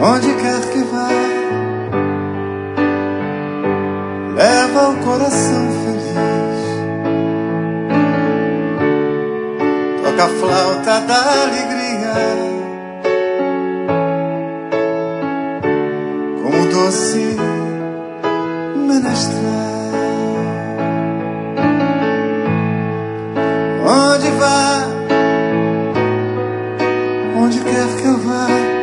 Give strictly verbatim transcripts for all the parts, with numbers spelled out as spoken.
Onde quer que vá, leva o coração feliz. Toca a flauta da alegria, como doce menestral. Onde vá, onde quer que eu vá,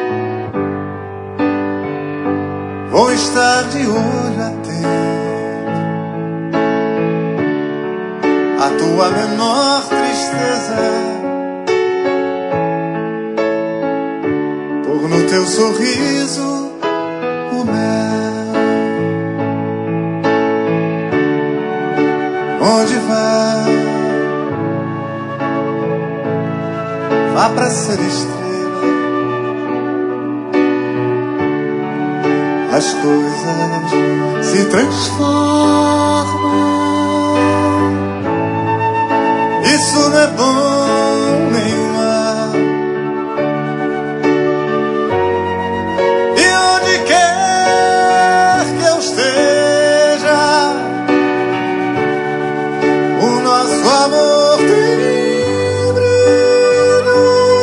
vou estar de olho atento. A tua menor tristeza, por no teu sorriso o mel. Onde vá, vá pra ser estrela. As coisas se transformam. Isso não é bom nem mal. E onde quer que eu esteja, o nosso amor tem brilho.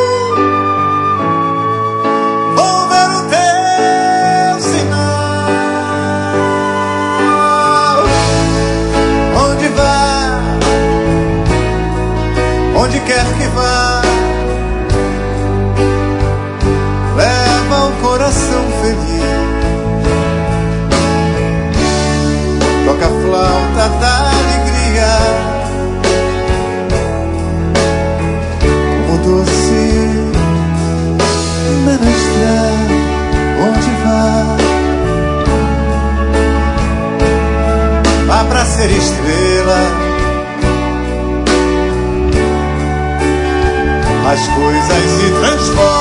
Vou ver o teu sinal. Onde vá, onde quer que vá, leva o coração feliz. Toca a flauta da alegria, como doce menestral. Onde vá, vá pra ser estrela. As coisas se transformam.